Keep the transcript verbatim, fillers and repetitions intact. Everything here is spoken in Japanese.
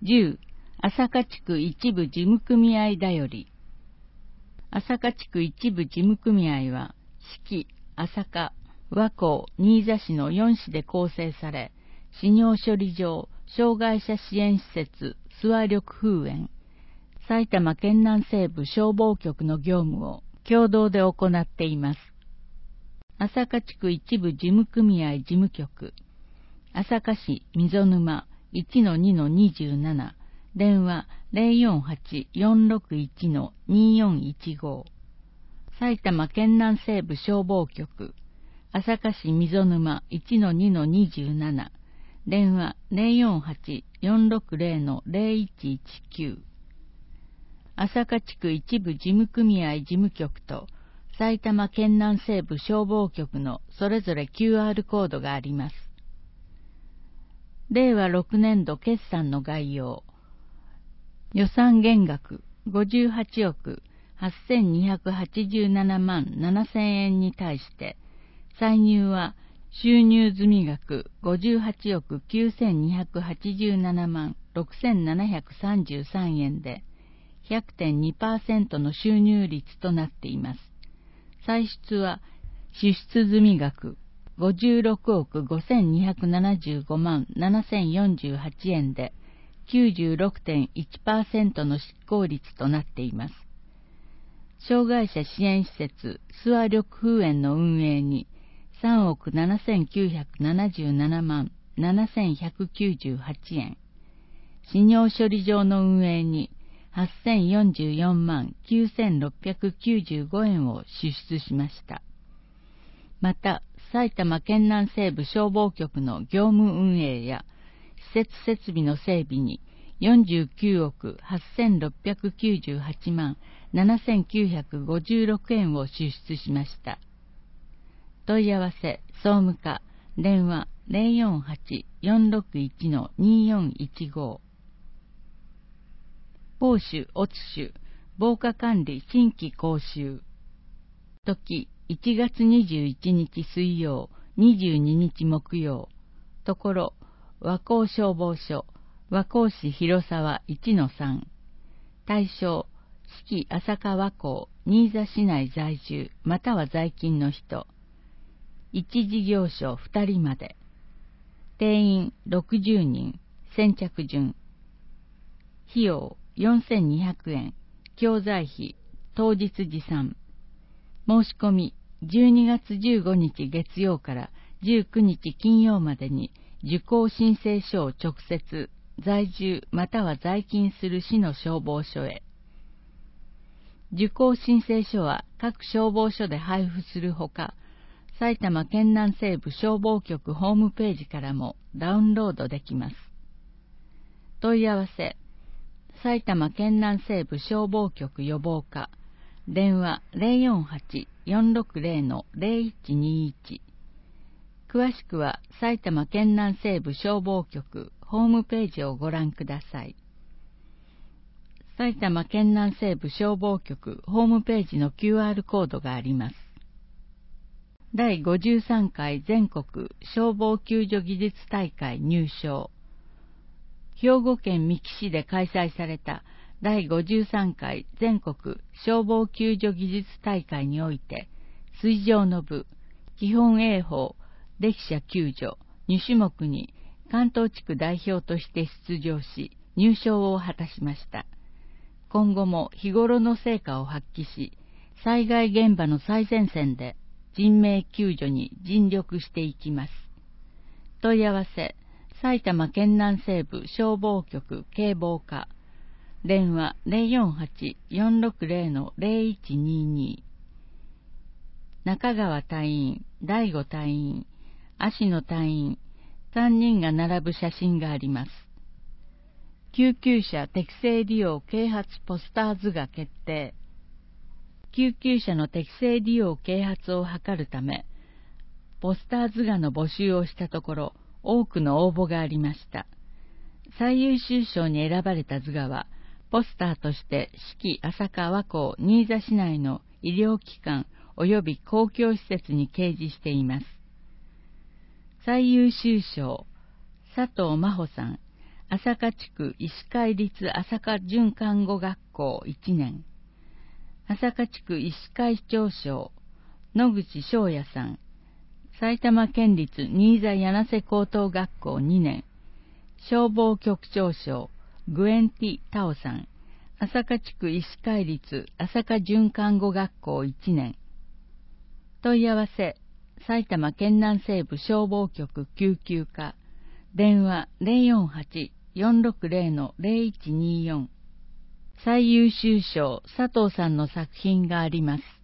じゅう、朝霞地区一部事務組合だより。朝霞地区一部事務組合は、四季、朝霞、和光、新座市のよん市で構成され、死尿処理場、障害者支援施設、諏訪緑風園、埼玉県南西部消防局の業務を共同で行っています。朝霞地区一部事務組合事務局、朝霞市溝沼 いちのにのにじゅうなな、電話 ゼロよんはち よんろくいち によんいちご、埼玉県南西部消防局、朝霞市溝沼 いちのにのにじゅうなな、電話 ゼロよんはち よんろくゼロ ゼロいちいちきゅう、朝霞地区一部事務組合事務局と埼玉県南西部消防局のそれぞれ キューアール コードがあります。れいわろくねんど決算の概要。予算減額ごじゅうはちおくはっせんにひゃくはちじゅうななまんななせんえんに対して、歳入は収入済額ごじゅうはちおくきゅうせんにひゃくはちじゅうななまんろくせんななひゃくさんじゅうさんえんで ひゃくてんにパーセント の収入率となっています。歳出は支出済額ごじゅうろくおくごせんにひゃくななじゅうごまんななせんよんじゅうはちえんで きゅうじゅうろくてんいちパーセント の執行率となっています。障害者支援施設諏訪緑風園の運営にさんおくななせんきゅうひゃくななじゅうななまんななせんひゃくきゅうじゅうはちえん、死尿処理場の運営にはっせんよんじゅうよんまんきゅうせんろっぴゃくきゅうじゅうごえんを支出しました。また、埼玉県南西部消防局の業務運営や施設設備の整備によんじゅうきゅうおくはっせんろっぴゃくきゅうじゅうはちまんななせんきゅうひゃくごじゅうろくえんを支出しました。問い合わせ総務課電話 ゼロよんはち よんろくいち によんいちご、報酬オツ種防火管理新規講習、時いちがつにじゅういちにち水曜にじゅうににち木曜、ところ和光消防署和光市広沢 いちのさん、対象四季朝霞和光新座市内在住または在勤の人、一事業所ふたりまで、定員ろくじゅうにん、先着順、費用よんせんにひゃくえん、教材費当日持参、申し込みじゅうにがつじゅうごにち月曜からじゅうくにち金曜までに受講申請書を直接在住または在勤する市の消防署へ。受講申請書は各消防署で配布するほか、埼玉県南西部消防局ホームページからもダウンロードできます。問い合わせ埼玉県南西部消防局予防課電話 ゼロよんはち よんろくゼロ ゼロいちにいち、詳しくは埼玉県南西部消防局ホームページをご覧ください。埼玉県南西部消防局ホームページの キューアール コードがあります。だいごじゅうさんかい全国消防救助技術大会入賞。兵庫県三木市で開催されただいごじゅうさんかい全国消防救助技術大会において、水上の部、基本泳法、溺者救助にしゅもくに関東地区代表として出場し、入賞を果たしました。今後も日頃の成果を発揮し、災害現場の最前線で人命救助に尽力していきます。問い合わせ、埼玉県南西部消防局警防課、電話 ゼロよんはち よんろくゼロ ゼロいちにに、中川隊員、大吾隊員、芦野隊員、さんにんが並ぶ写真があります。救急車適正利用啓発ポスター図が決定。救急車の適正利用啓発を図るため、ポスター図画の募集をしたところ、多くの応募がありました。最優秀賞に選ばれた図画は、ポスターとして四季朝霞和光新座市内の医療機関及び公共施設に掲示しています。最優秀賞、佐藤真帆さん、 朝霞地区医師会立朝霞准看護学校いちねん。朝霞地区医師会長賞、野口翔也さん。埼玉県立新座柳瀬高等学校にねん。消防局長賞、グエンティ・タオさん。朝霞地区医師会立朝霞准看護学校いちねん。問い合わせ、埼玉県南西部消防局救急課。電話 ゼロよんはち よんろくゼロ のゼロいちにーよん。最優秀賞佐藤さんの作品があります。